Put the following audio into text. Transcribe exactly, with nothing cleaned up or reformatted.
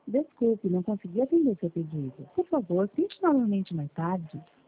Desculpe, não consegui atender seu pedido. Por favor, tente novamente mais tarde.